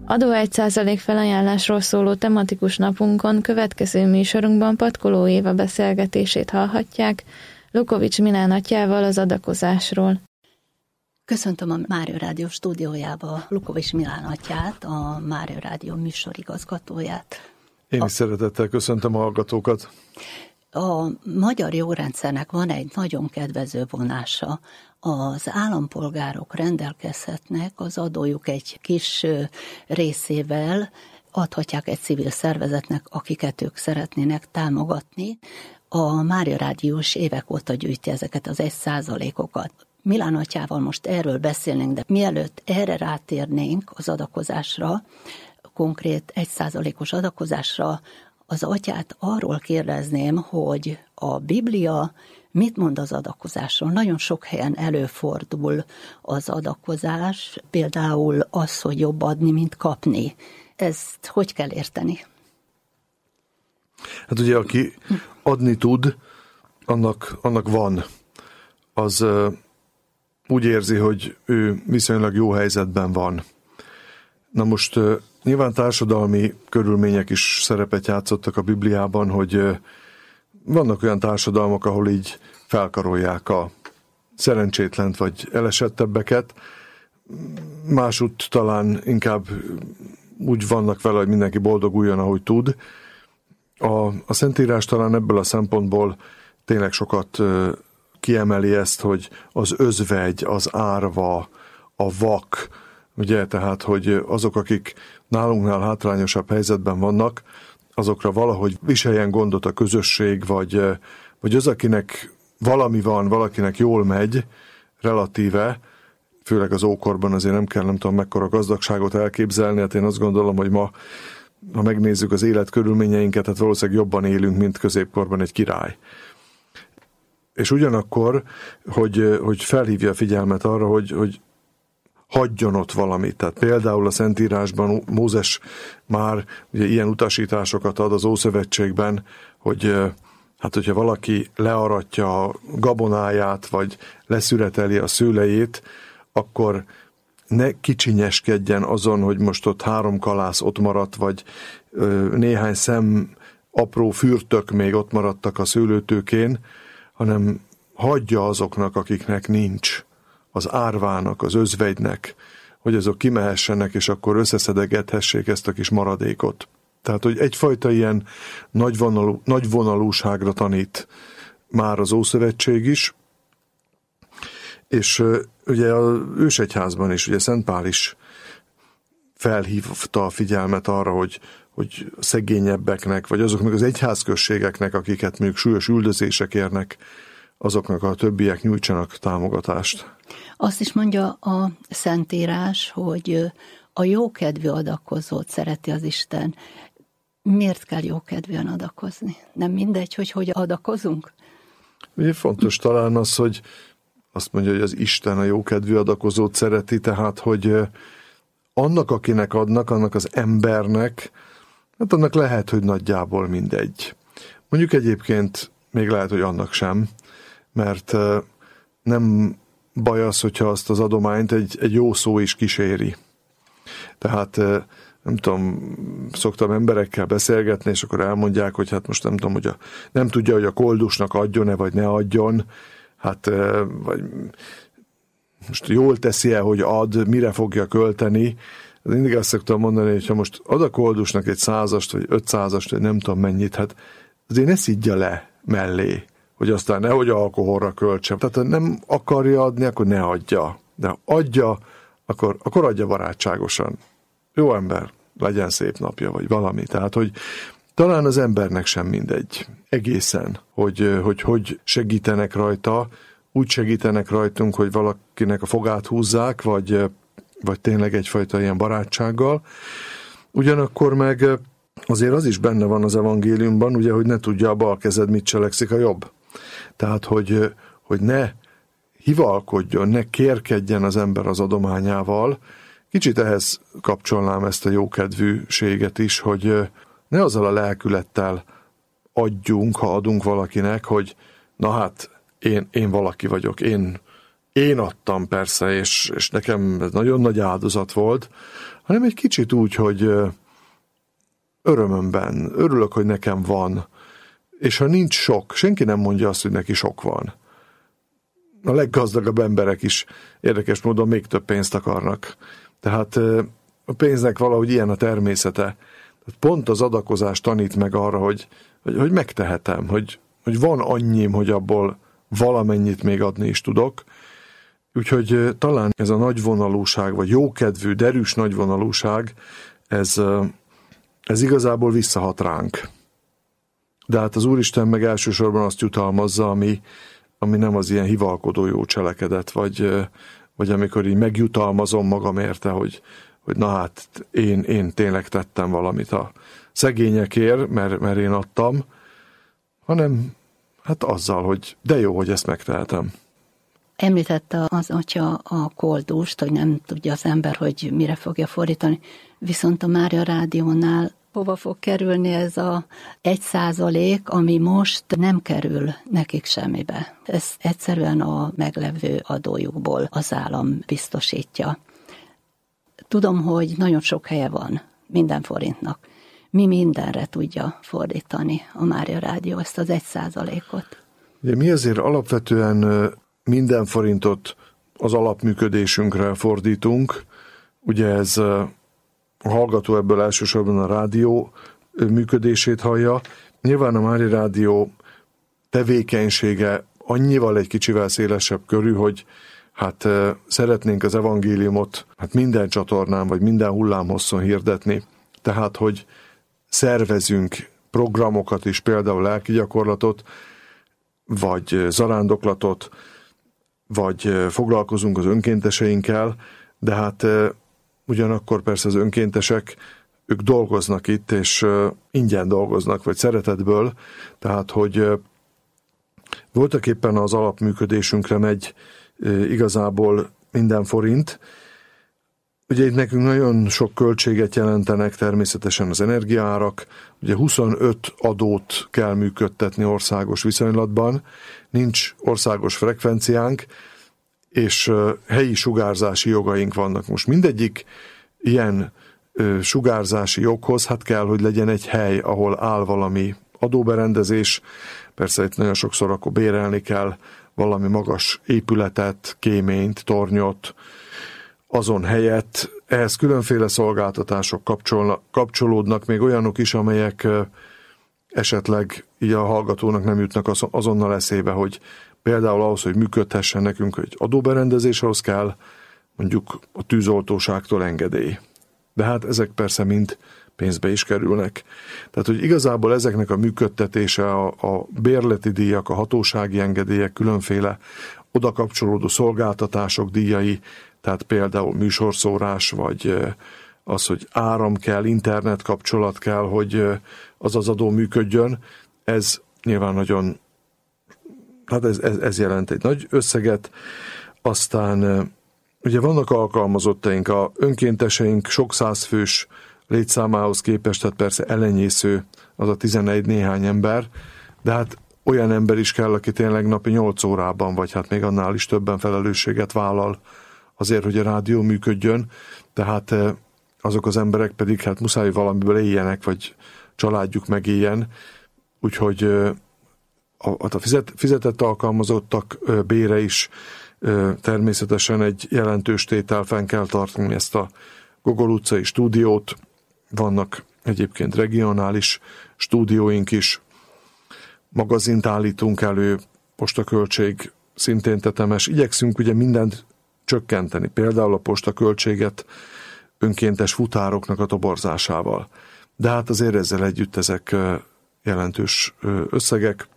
Adó 1% felajánlásról szóló tematikus napunkon következő műsorunkban Patkoló Éva beszélgetését hallhatják Lukovics Milán atyával az adakozásról. Köszöntöm a Mária Rádió stúdiójába Lukovics Milán atyát, a Mária Rádió műsorigazgatóját. Én is szeretettel köszöntöm a hallgatókat. A magyar jogrendszernek van egy nagyon kedvező vonása. Az állampolgárok rendelkezhetnek az adójuk egy kis részével, adhatják egy civil szervezetnek, akiket ők szeretnének támogatni. A Mária Rádiós évek óta gyűjti ezeket az 1%-okat. Milán atyával most erről beszélnénk, de mielőtt erre rátérnénk az adakozásra, konkrét 1%-os adakozásra, az atyát arról kérdezném, hogy a Biblia mit mond az adakozásról? Nagyon sok helyen előfordul az adakozás, például az, hogy jobb adni, mint kapni. Ezt hogy kell érteni? Hát ugye, aki adni tud, annak van. Az úgy érzi, hogy ő viszonylag jó helyzetben van. Na most nyilván társadalmi körülmények is szerepet játszottak a Bibliában, hogy vannak olyan társadalmak, ahol így felkarolják a szerencsétlent vagy elesettebbeket, másút talán inkább úgy vannak vele, hogy mindenki boldoguljon, ahogy tud. A Szentírás talán ebből a szempontból tényleg sokat kiemeli ezt, hogy az özvegy, az árva, a vak, ugye, tehát, hogy azok, akik nálunknál hátrányosabb helyzetben vannak, azokra valahogy viseljen gondot a közösség, vagy az, akinek valami van, valakinek jól megy, relatíve, főleg az ókorban azért nem kell, nem tudom mekkora gazdagságot elképzelni, hát én azt gondolom, hogy ma, ha megnézzük az életkörülményeinket, hát valószínűleg jobban élünk, mint középkorban egy király. És ugyanakkor, hogy felhívja a figyelmet arra, hogy hagyjon ott valamit. Tehát például a Szentírásban Mózes már ugye ilyen utasításokat ad az Ószövetségben, hogy hát hogyha valaki learatja a gabonáját, vagy leszüreteli a szőlejét, akkor ne kicsinyeskedjen azon, hogy most ott 3 kalász ott maradt, vagy néhány szem apró fürtök még ott maradtak a szőlőtőkén, hanem hagyja azoknak, akiknek nincs, az árvának, az özvegynek, hogy azok kimehessenek, és akkor összeszedegethessék ezt a kis maradékot. Tehát, hogy egyfajta ilyen nagyvonalúságra tanít már az Ószövetség is, és ugye az ősegyházban is, ugye Szent Pál is felhívta a figyelmet arra, hogy szegényebbeknek, vagy azoknak az egyházközségeknek, akiket mondjuk súlyos üldözések érnek, azoknak a többiek nyújtsanak támogatást. Azt is mondja a Szentírás, hogy a jókedvű adakozót szereti az Isten. Miért kell jókedvűen adakozni? Nem mindegy, hogy adakozunk? Ugye fontos talán az, hogy azt mondja, hogy az Isten a jókedvű adakozót szereti, tehát, hogy annak, akinek adnak, annak az embernek, hát annak lehet, hogy nagyjából mindegy. Mondjuk egyébként még lehet, hogy annak sem, mert nem baj az, hogyha azt az adományt egy jó szó is kíséri. Tehát nem tudom, szoktam emberekkel beszélgetni, és akkor elmondják, hogy hát most nem tudom, hogy nem tudja, hogy a koldusnak adjon-e, vagy ne adjon, hát vagy most jól teszi-e, hogy ad, mire fogja költeni. Mindig azt szoktam mondani, hogy ha most ad a koldusnak egy 100-ast, vagy 500-ast, vagy nem tudom mennyit, hát azért ne szidja le mellé, hogy aztán nehogy alkoholra költse. Tehát ha nem akarja adni, akkor ne adja. De ha adja, akkor adja barátságosan. Jó ember, legyen szép napja, vagy valami. Tehát, hogy talán az embernek sem mindegy egészen, hogy segítenek rajta, úgy segítenek rajtunk, hogy valakinek a fogát húzzák, vagy tényleg egyfajta ilyen barátsággal. Ugyanakkor meg azért az is benne van az evangéliumban, ugye, hogy ne tudja a bal kezed, mit cselekszik a jobb. Tehát, hogy ne hivalkodjon, ne kérkedjen az ember az adományával. Kicsit ehhez kapcsolnám ezt a jókedvűséget is, hogy ne azzal a lelkülettel adjunk, ha adunk valakinek, hogy na hát, én valaki vagyok, én adtam persze, és nekem ez nagyon nagy áldozat volt, hanem egy kicsit úgy, hogy örömömben, örülök, hogy nekem van, és ha nincs sok, senki nem mondja azt, hogy neki sok van. A leggazdagabb emberek is érdekes módon még több pénzt akarnak. Tehát a pénznek valahogy ilyen a természete. Pont az adakozás tanít meg arra, hogy megtehetem, hogy van annyim, hogy abból valamennyit még adni is tudok. Úgyhogy talán ez a nagyvonalúság, vagy jókedvű, derűs nagyvonalúság, ez igazából visszahat ránk. De hát az Úristen meg elsősorban azt jutalmazza, ami nem az ilyen hivalkodó jó cselekedet, vagy amikor így megjutalmazom magam érte, hogy na hát én tényleg tettem valamit a szegényekért, mert én adtam, hanem hát azzal, hogy de jó, hogy ezt megtehetem. Említette az atya a koldust, hogy nem tudja az ember, hogy mire fogja fordítani, viszont a Mária Rádiónál hova fog kerülni ez a 1%, ami most nem kerül nekik semmibe. Ez egyszerűen a meglevő adójukból az állam biztosítja. Tudom, hogy nagyon sok helye van minden forintnak. Mi mindenre tudja fordítani a Mária Rádió ezt az 1%-ot? Mi azért alapvetően minden forintot az alapműködésünkre fordítunk. Ugye ez a hallgató ebből elsősorban a rádió működését hallja. Nyilván a Mária Rádió tevékenysége annyival egy kicsivel szélesebb körű, hogy hát szeretnénk az evangéliumot minden csatornán, vagy minden hullámhosszon hirdetni. Tehát, hogy szervezünk programokat is, például lelki gyakorlatot, vagy zarándoklatot, vagy foglalkozunk az önkénteseinkkel, de hát ugyanakkor persze az önkéntesek, ők dolgoznak itt, és ingyen dolgoznak, vagy szeretetből, tehát, hogy voltak éppen az alapműködésünkre megy igazából minden forint. Ugye itt nekünk nagyon sok költséget jelentenek természetesen az energiaárak, ugye 25 adót kell működtetni országos viszonylatban, nincs országos frekvenciánk, és helyi sugárzási jogaink vannak. Most mindegyik ilyen sugárzási joghoz hát kell, hogy legyen egy hely, ahol áll valami adóberendezés, persze itt nagyon sokszor akkor bérelni kell valami magas épületet, kéményt, tornyot, azon helyett. Ehhez különféle szolgáltatások kapcsolódnak, még olyanok is, amelyek esetleg így a hallgatónak nem jutnak azonnal eszébe, hogy például ahhoz, hogy működhessen nekünk egy adóberendezés, ahhoz kell mondjuk a tűzoltóságtól engedély. De hát ezek persze mind pénzbe is kerülnek. Tehát, hogy igazából ezeknek a működtetése, a bérleti díjak, a hatósági engedélyek, különféle oda kapcsolódó szolgáltatások díjai, tehát például műsorszórás, vagy az, hogy áram kell, internet kapcsolat kell, hogy az adó működjön, ez nyilván nagyon, hát ez jelent egy nagy összeget. Aztán ugye vannak alkalmazottaink, a önkénteseink sok százfős létszámához képest, tehát persze elenyésző az a 11 néhány ember, de hát olyan ember is kell, aki tényleg napi 8 órában, vagy hát még annál is többen felelősséget vállal azért, hogy a rádió működjön, tehát azok az emberek pedig hát muszáj valamiből éljenek, vagy családjuk megéljen, úgyhogy a fizetett alkalmazottak bére is természetesen egy jelentős tétel, fenn kell tartani ezt a Gogol utcai stúdiót, vannak egyébként regionális stúdióink is, magazint állítunk elő, postaköltség szintén tetemes, igyekszünk ugye mindent csökkenteni, például a postaköltséget önkéntes futároknak a toborzásával. De hát azért ezzel együtt ezek jelentős összegek.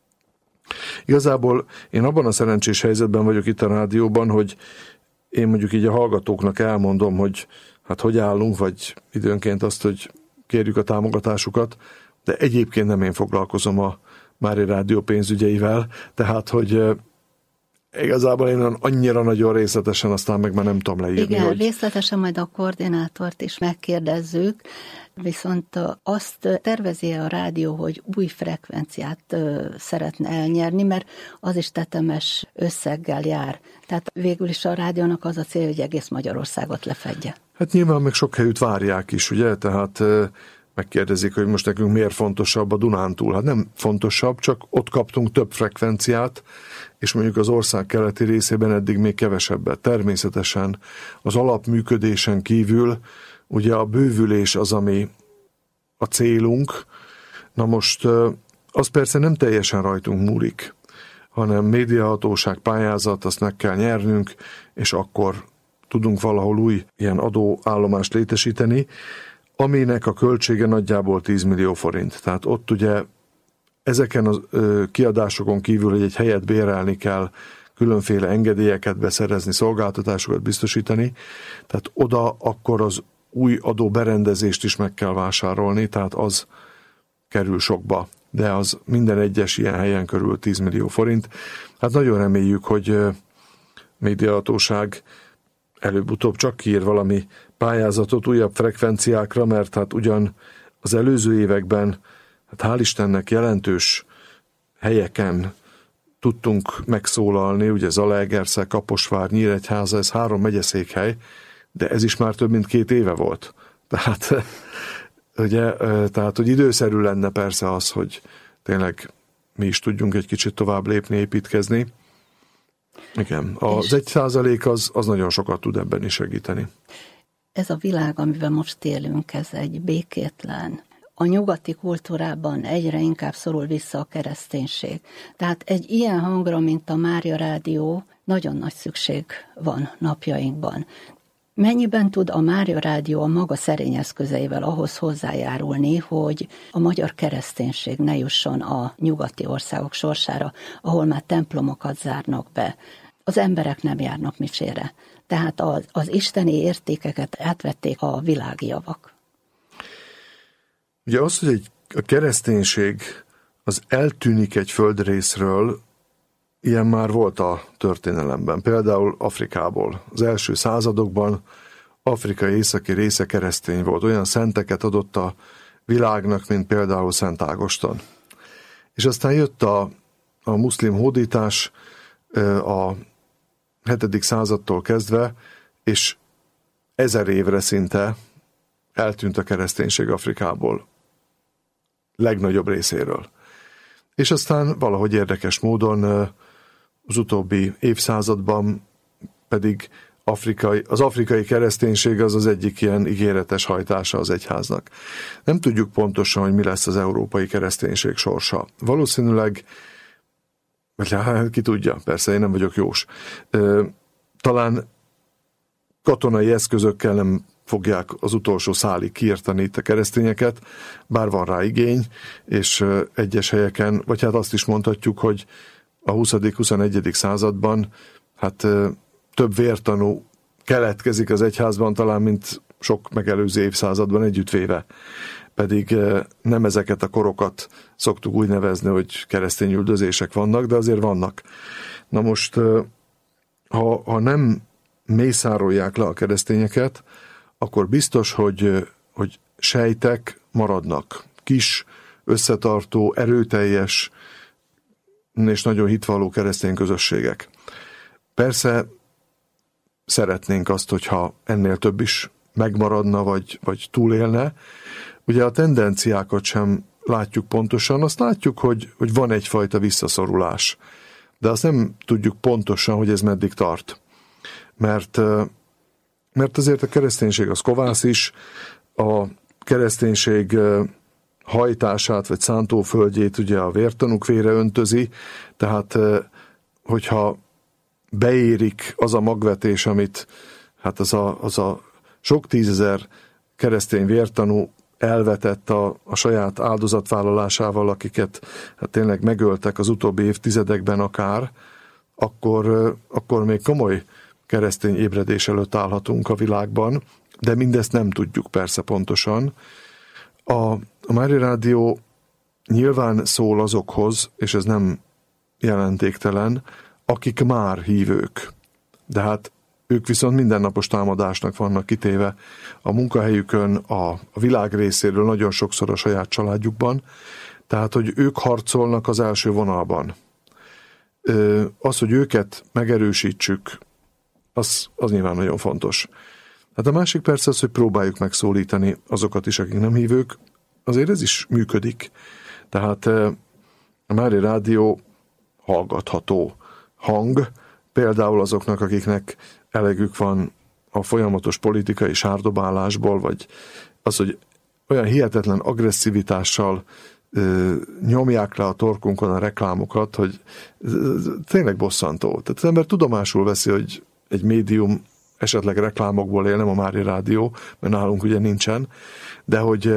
Igazából én abban a szerencsés helyzetben vagyok itt a rádióban, hogy én mondjuk így a hallgatóknak elmondom, hogy hát hogy állunk, vagy időnként azt, hogy kérjük a támogatásukat, de egyébként nem én foglalkozom a Mária Rádió pénzügyeivel, tehát, hogy igazából én annyira nagyon részletesen aztán meg már nem tudom leírni. Igen, hogy... részletesen majd a koordinátort is megkérdezzük, viszont azt tervezi a rádió, hogy új frekvenciát szeretne elnyerni, mert az is tetemes összeggel jár. Tehát végül is a rádiónak az a cél, hogy egész Magyarországot lefedje. Hát nyilván meg sok helyütt várják is, ugye, tehát megkérdezik, hogy most nekünk miért fontosabb a Dunántúl. Hát nem fontosabb, csak ott kaptunk több frekvenciát, és mondjuk az ország keleti részében eddig még kevesebbet. Természetesen az alapműködésen kívül ugye a bővülés az, ami a célunk. Na most az persze nem teljesen rajtunk múlik, hanem médiahatóság, pályázat, azt meg kell nyernünk, és akkor tudunk valahol új ilyen adóállomást létesíteni, aminek a költsége nagyjából 10 millió forint. Tehát ott ugye ezeken a kiadásokon kívül, hogy egy helyet bérelni kell, különféle engedélyeket beszerezni, szolgáltatásokat biztosítani, tehát oda akkor az új adóberendezést is meg kell vásárolni, tehát az kerül sokba, de az minden egyes ilyen helyen körül 10 millió forint. Hát nagyon reméljük, hogy médiahatóság előbb-utóbb csak kiír valami pályázatot újabb frekvenciákra, mert hát ugyan az előző években, hát hál' Istennek jelentős helyeken tudtunk megszólalni, ugye Zalaegerszeg, Kaposvár, Nyíregyháza, ez 3 megyeszékhely, de ez is már több mint 2 éve volt. Tehát, ugye, hogy időszerű lenne persze az, hogy tényleg mi is tudjunk egy kicsit tovább lépni, építkezni. Igen, az 1% az nagyon sokat tud ebben is segíteni. Ez a világ, amiben most élünk, ez egy békétlen. A nyugati kultúrában egyre inkább szorul vissza a kereszténység. Tehát egy ilyen hangra, mint a Mária Rádió, nagyon nagy szükség van napjainkban. Mennyiben tud a Mária Rádió a maga szerény eszközeivel ahhoz hozzájárulni, hogy a magyar kereszténység ne jusson a nyugati országok sorsára, ahol már templomokat zárnak be, az emberek nem járnak misére. Tehát az isteni értékeket átvették a világi javak. Ugye az, hogy a kereszténység az eltűnik egy földrészről, ilyen már volt a történelemben. Például Afrikából. Az első századokban Afrika északi része keresztény volt. Olyan szenteket adott a világnak, mint például Szent Ágoston. És aztán jött a muszlim hódítás a 7. századtól kezdve, és 1000 évre szinte eltűnt a kereszténység Afrikából. Legnagyobb részéről. És aztán valahogy érdekes módon az utóbbi évszázadban pedig az afrikai kereszténység az egyik ilyen ígéretes hajtása az egyháznak. Nem tudjuk pontosan, hogy mi lesz az európai kereszténység sorsa. Valószínűleg, ki tudja, persze én nem vagyok jós, talán katonai eszközökkel nem fogják az utolsó szálig kiirtani itt a keresztényeket, bár van rá igény, és egyes helyeken, vagy hát azt is mondhatjuk, hogy a 20.-21. században hát több vértanú keletkezik az egyházban talán, mint sok megelőző évszázadban együttvéve. Pedig nem ezeket a korokat szoktuk úgy nevezni, hogy keresztény üldözések vannak, de azért vannak. Na most, ha nem mészárolják le a keresztényeket, akkor biztos, hogy sejtek maradnak. Kis, összetartó, erőteljes és nagyon hitvalló keresztény közösségek. Persze szeretnénk azt, hogyha ennél több is megmaradna, vagy túlélne. Ugye a tendenciákat sem látjuk pontosan, azt látjuk, hogy van egyfajta visszaszorulás. De azt nem tudjuk pontosan, hogy ez meddig tart. Mert azért a kereszténység az kovász is, a kereszténység hajtását, vagy szántóföldjét ugye a vértanúk vére öntözi, tehát hogyha beérik az a magvetés, amit hát az a sok tízezer keresztény vértanú elvetett a saját áldozatvállalásával, akiket hát tényleg megöltek az utóbbi évtizedekben akár, akkor még komoly keresztény ébredés előtt állhatunk a világban, de mindezt nem tudjuk persze pontosan. A Mária Rádió nyilván szól azokhoz, és ez nem jelentéktelen, akik már hívők. De hát ők viszont mindennapos támadásnak vannak kitéve a munkahelyükön, a világ részéről, nagyon sokszor a saját családjukban, tehát, hogy ők harcolnak az első vonalban. Az, hogy őket megerősítsük, az nyilván nagyon fontos. Hát a másik persze az, hogy próbáljuk megszólítani azokat is, akik nem hívők, azért ez is működik. Tehát a Mária Rádió hallgatható hang, például azoknak, akiknek elegük van a folyamatos politikai sárdobálásból, vagy az, hogy olyan hihetetlen agresszivitással nyomják le a torkunkon a reklámokat, hogy tényleg bosszantó. Tehát az ember tudomásul veszi, hogy egy médium esetleg reklámokból él, nem a Mária Rádió, mert nálunk ugye nincsen, de hogy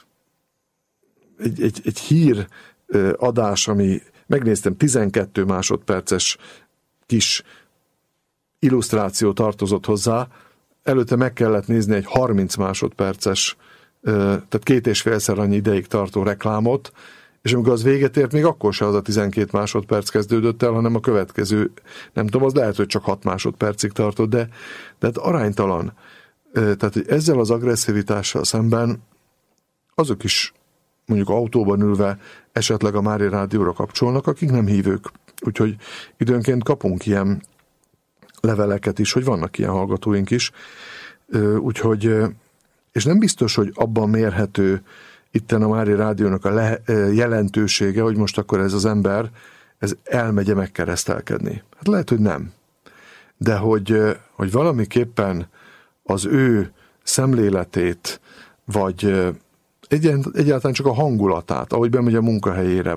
egy hír adás, ami megnéztem, 12 másodperces kis illusztráció tartozott hozzá, előtte meg kellett nézni egy 30 másodperces, tehát 2,5-szer annyi ideig tartó reklámot, és amikor az véget ért, még akkor se az a 12 másodperc kezdődött el, hanem a következő, nem tudom, az lehet, hogy csak 6 másodpercig tartott, de hát aránytalan. Tehát, hogy ezzel az agresszivitással szemben azok is mondjuk autóban ülve esetleg a Mária Rádióra kapcsolnak, akik nem hívők. Úgyhogy időnként kapunk ilyen leveleket is, hogy vannak ilyen hallgatóink is. Úgyhogy, és nem biztos, hogy abban mérhető itten a Mária Rádiónak a jelentősége, hogy most akkor ez az ember, ez elmegye megkeresztelkedni. Hát lehet, hogy nem. De hogy valamiképpen az ő szemléletét, vagy egyáltalán csak a hangulatát, ahogy bemegy a munkahelyére,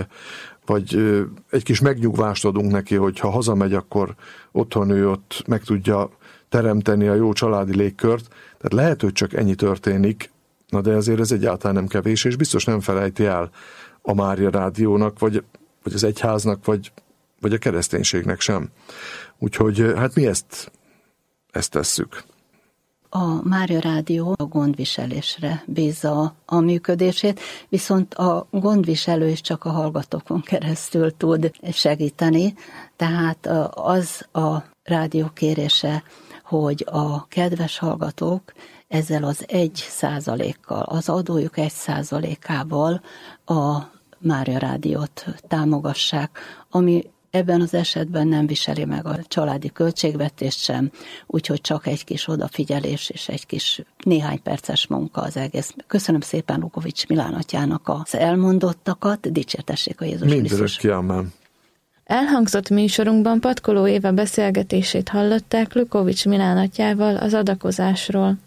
vagy egy kis megnyugvást adunk neki, hogy ha hazamegy, akkor otthon ő ott meg tudja teremteni a jó családi légkört. Tehát lehet, hogy csak ennyi történik, na de azért ez egyáltalán nem kevés, és biztos nem felejti el a Mária Rádiónak, vagy az egyháznak, vagy a kereszténységnek sem. Úgyhogy hát mi ezt tesszük. A Mária Rádió a gondviselésre bízza a működését, viszont a gondviselő is csak a hallgatókon keresztül tud segíteni, tehát az a rádió kérése, hogy a kedves hallgatók ezzel az 1%-kal, az adójuk 1%-ával a Mária Rádiót támogassák, ami ebben az esetben nem viseli meg a családi költségvetést sem, úgyhogy csak egy kis odafigyelés és egy kis néhány perces munka az egész. Köszönöm szépen Lukovics Milán atyának az elmondottakat, dicsértessék a Jézus Krisztus. Mindörökké, amen. Elhangzott műsorunkban Patkoló Éva beszélgetését hallották Lukovics Milán atyával az adakozásról.